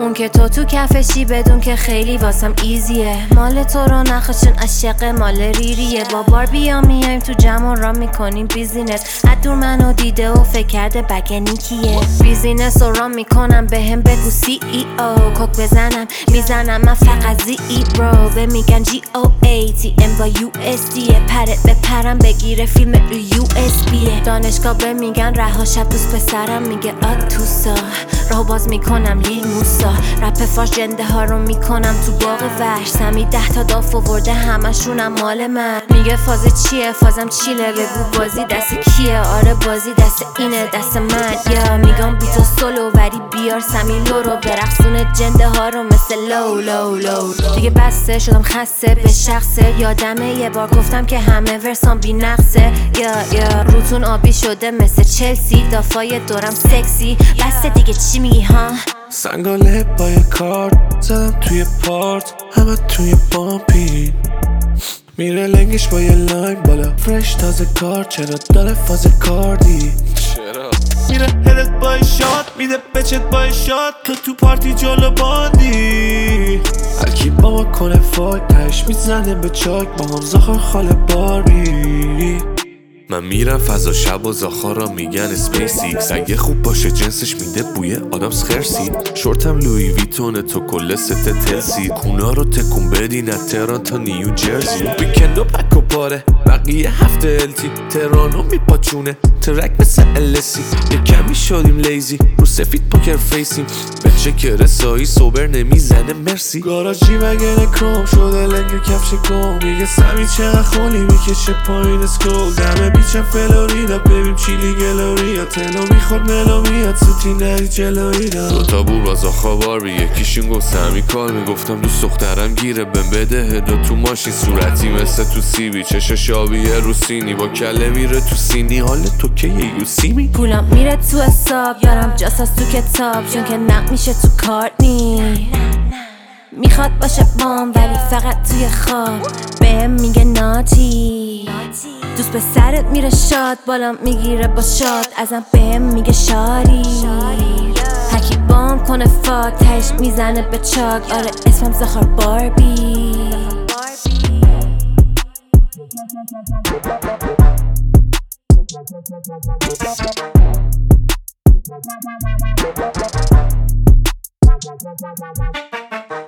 اون که تو کفشی بدون که خیلی واسم ایزیه. مال تو رو نخوشون عشق مال ریریه. با باربیا میایم تو جمع را میکنیم بیزینس. دور منو دیده و فکر کرده بگنی کیه. بیزینس رو را میکنم بهم بگو CEO. کوک بزنم میزنم من فقط زی برو. به میگن GOATM با USD. پرت بپرم بگیره فیلم رو USB. دانشگاه به میگن رها شب دوست پسرم میگه آتوسا. راهو باز میکنم لیل موسا. رپ فاش جنده ها رو میکنم تو باغ وحش. سمی 10 تا داف ورده همشونم مال من. میگه فاز چیه فازم چیله. بگو بازی دست کیه. آره بازی دست اینه دست من. یا میگم بیتو سولو وری بیار سمی لورو. برقصونه جنده ها رو مثل لو لو لو. دیگه بسته شدم خسته به شخصه. یادمه یه بار گفتم که همه ورسان بی نقصه. یا روتون آبی شده مثل چلسی. دافای دورم سکسی. بسته دیگه چی میگی ها؟ سنگاله با یه کارت زدم توی پارت. همه توی بامپی میره لنگش با یه لایم بالا. فرش تازه کار چرا داره فاز کاردی. چرا میره هدت با شات میده بچت با شات. تو پارتی جلو باندی. هرکی با ما کنه فاک تش میزنه به چاک. با هم زخار خاله باربی. من میرم فضا شب و زاخارا میگن اسپیسیکس. اگه خوب باشه جنسش میده بوی آدامس خرسی. شورتم لوی ویتونه تو کل ست تلسی. کونا رو تکون بدی نه تهران تا نیو جرزی. ویکند و پک و پاره بقیه هفته التی. تهرانو میپاچونه ترک مثل السی. یه کمی شدیم لیزی رو سفید پاکر فیسیم. بچه که رسایی سوبر نمیزنه مرسی. گاراژی وگن کروم شده لنگ کفش گم. میگه سمی چقدر خولی میکشه پایین اسکول. دمه بیچم فلوریدا ببین چیلی گلوریا. تلو میخورد ملو میاد سوتی ندی جلویدا. دوتا بور باز آخا باربی یکیشون گفت سمی کار. میگفتم دوست دخترم گیره بهم بده هدو تو ماشین. صورتی مثل تو سیبی چش شابیه رو سینی. با کله میره تو سینی حال تو که یه یوسیمی. پولم میره تو حساب دارم جاساس تو کتاب. چون که نق میشه تو کارت نی. میخواد باشه بام ولی فقط توی خواب. بهم میگه ناتی. دوست به سرت میره شاد بالام میگیره با شاد. ازم بهم میگه شاری. هرکی بام کنه فاک تهش میزنه به چاک. آره اسمم زخار باربی.